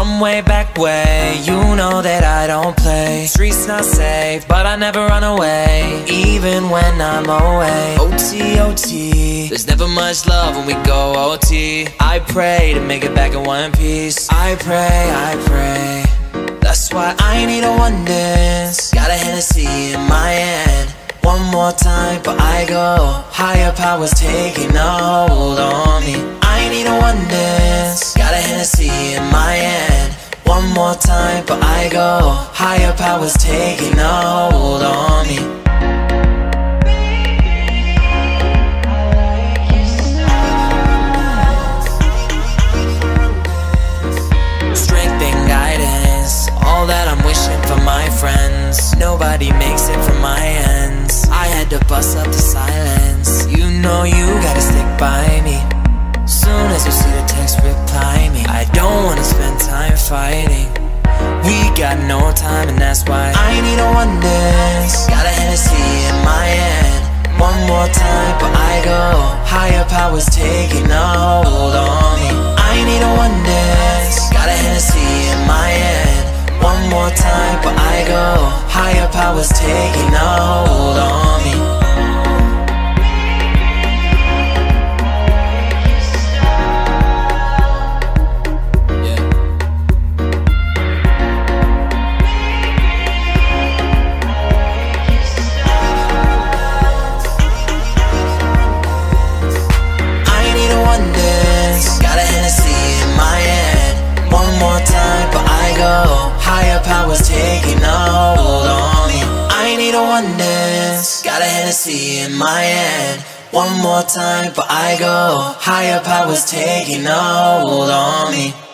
From way back way, you know that I don't play. Streets not safe, but I never run away, even when I'm away. OT, OT, there's never much love when we go OT. I pray to make it back in one piece. I pray. That's why I need a one dance. Got a Hennessy in my hand. One more time, but I go. Higher powers taking a hold on me. I need a one dance. Got a Hennessy in my hand. One more time, but I go. Higher powers taking a hold on me. Strength and guidance, all that I'm wishing for my friends. Nobody makes it from my ends. I had to bust up the silence. You know you gotta stick by me. Soon as you see the text, reply me. I don't wanna spend time fighting. We got no time, and that's why I need a one dance. Got a Hennessy in my hand. One more time, but I go. Higher powers taking a hold on me. I need a one dance. Got a Hennessy in my hand. One more time, but I go. Higher powers taking a hold on me. Higher powers taking a hold on me. I need a one dance. Got a Hennessy in my hand. One more time, but I go. Higher powers taking a hold on me.